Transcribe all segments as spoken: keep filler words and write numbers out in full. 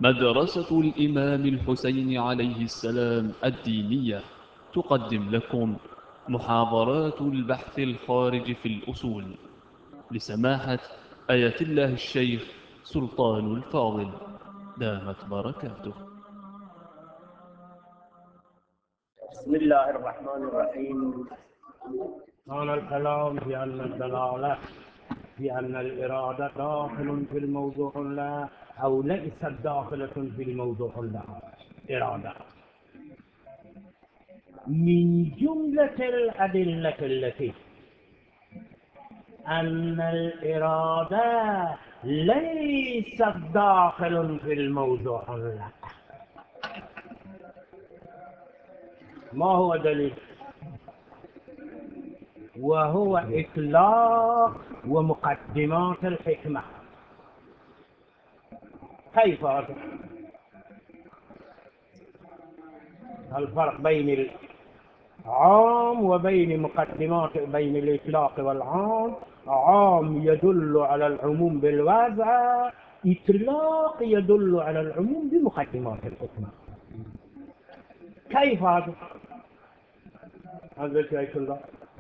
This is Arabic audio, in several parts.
مدرسة الإمام الحسين عليه السلام الدينية تقدم لكم محاضرات البحث الخارج في الأصول لسماحة آية الله الشيخ سلطان الفاضل دامت بركاته. بسم الله الرحمن الرحيم. كان الكلام في أن الدلالة في أن الإرادة داخل في الموضوع لا أو ليست داخلة في الموضوع لا إرادة من جملة الأدلة التي أن الإرادة ليست داخل في الموضوع لا. ما هو دليل؟ وهو إطلاق ومقدمات الحكمة. كيف هذا؟ الفرق بين العام وبين مقدمات، بين الإطلاق والعام. عام يدل على العموم بالوضع، إطلاق يدل على العموم بمقدمات الحكمة. كيف هذا؟ هذا كيف الله.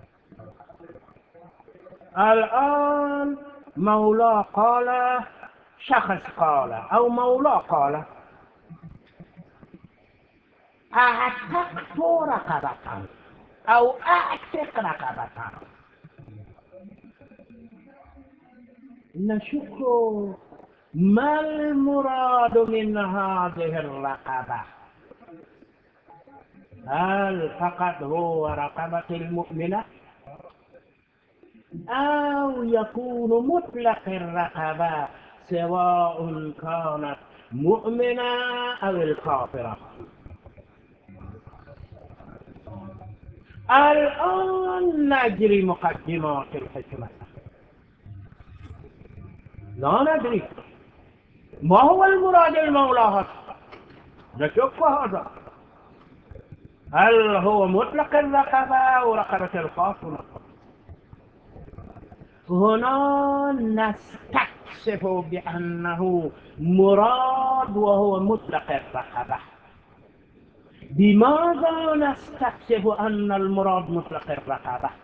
الآن مولاه قال، شخص قال أو مولاه قال أعتقت رقبة أو أعتق رقبة، نشك ما المراد من هذه الرقبة؟ هل فقط هو رقبة المؤمنة أو يكون مطلق الرقبة سواء كانت مؤمنة أو الكافرة؟ الآن نجري مقدمات الحكمة. لا ندري ما هو المراد المولى، نشك هذا. هل هو مطلق الرقبة أو رقبة الكافرة؟ هنا نستكشف بأنه مراد وهو مطلق الرقبة. بماذا نستكشف أن المراد مطلق الرقبة؟